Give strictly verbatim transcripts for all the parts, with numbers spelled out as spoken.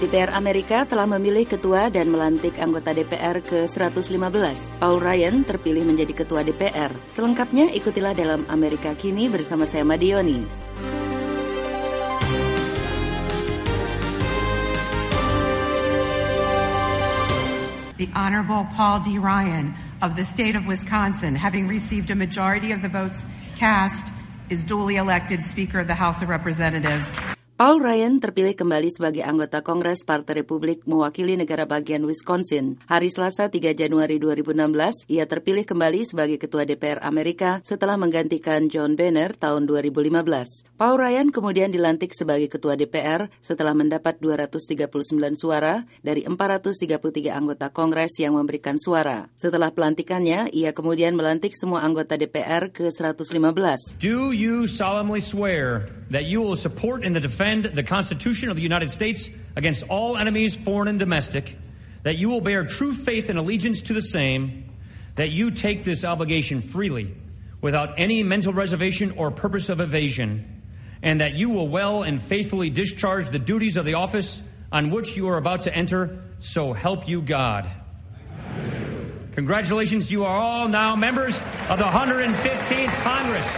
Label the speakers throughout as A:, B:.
A: D P R Amerika telah memilih ketua dan melantik anggota D P R ke seratus lima belas. Paul Ryan terpilih menjadi ketua D P R. Selengkapnya ikutilah dalam Amerika Kini bersama saya Madioni.
B: The Honorable Paul D. Ryan of the state of Wisconsin, having received a majority of the votes cast, is duly elected Speaker of the House of Representatives.
A: Paul Ryan terpilih kembali sebagai anggota Kongres Partai Republik mewakili negara bagian Wisconsin. Hari Selasa tiga Januari dua ribu enam belas, ia terpilih kembali sebagai Ketua D P R Amerika setelah menggantikan John Boehner tahun dua ribu lima belas. Paul Ryan kemudian dilantik sebagai Ketua D P R setelah mendapat dua ratus tiga puluh sembilan suara dari empat ratus tiga puluh tiga anggota Kongres yang memberikan suara. Setelah pelantikannya, ia kemudian melantik semua anggota D P R ke seratus lima belas.
C: Do you solemnly swear that you will support in the defense the Constitution of the United States against all enemies, foreign and domestic, that you will bear true faith and allegiance to the same, that you take this obligation freely, without any mental reservation or purpose of evasion, and that you will well and faithfully discharge the duties of the office on which you are about to enter, so help you God. Congratulations, you are all now members of the one hundred fifteenth Congress.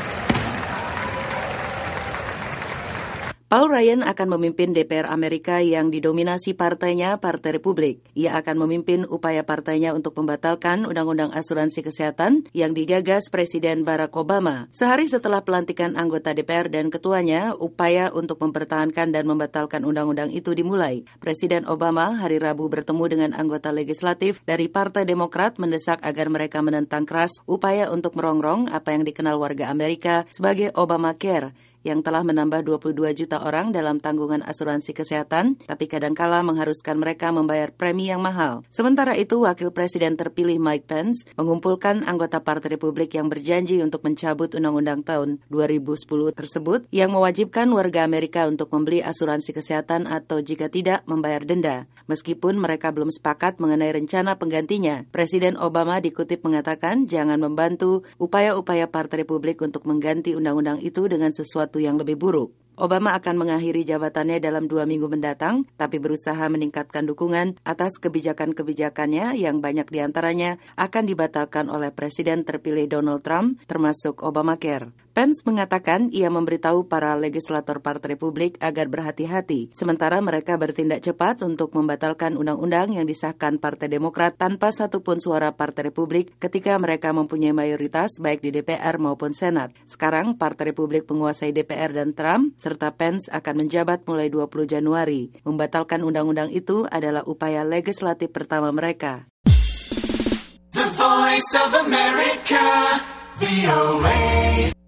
A: Paul Ryan akan memimpin D P R Amerika yang didominasi partainya Partai Republik. Ia akan memimpin upaya partainya untuk membatalkan Undang-Undang Asuransi Kesehatan yang digagas Presiden Barack Obama. Sehari setelah pelantikan anggota D P R dan ketuanya, upaya untuk mempertahankan dan membatalkan undang-undang itu dimulai. Presiden Obama hari Rabu bertemu dengan anggota legislatif dari Partai Demokrat mendesak agar mereka menentang keras upaya untuk merongrong apa yang dikenal warga Amerika sebagai Obamacare, yang telah menambah dua puluh dua juta orang dalam tanggungan asuransi kesehatan, tapi kadangkala mengharuskan mereka membayar premi yang mahal. Sementara itu, Wakil Presiden terpilih Mike Pence mengumpulkan anggota Partai Republik yang berjanji untuk mencabut Undang-Undang tahun dua ribu sepuluh tersebut yang mewajibkan warga Amerika untuk membeli asuransi kesehatan atau jika tidak, membayar denda. Meskipun mereka belum sepakat mengenai rencana penggantinya, Presiden Obama dikutip mengatakan jangan membantu upaya-upaya Partai Republik untuk mengganti undang-undang itu dengan sesuatu yang lebih buruk. Obama akan mengakhiri jabatannya dalam dua minggu mendatang, tapi berusaha meningkatkan dukungan atas kebijakan-kebijakannya yang banyak diantaranya akan dibatalkan oleh Presiden terpilih Donald Trump, termasuk Obamacare. Pence mengatakan ia memberitahu para legislator Partai Republik agar berhati-hati, sementara mereka bertindak cepat untuk membatalkan undang-undang yang disahkan Partai Demokrat tanpa satupun suara Partai Republik ketika mereka mempunyai mayoritas baik di D P R maupun Senat. Sekarang Partai Republik menguasai D P R dan Trump, serta Pence akan menjabat mulai dua puluh Januari. Membatalkan undang-undang itu adalah upaya legislatif pertama mereka.
D: The Voice of America, V O A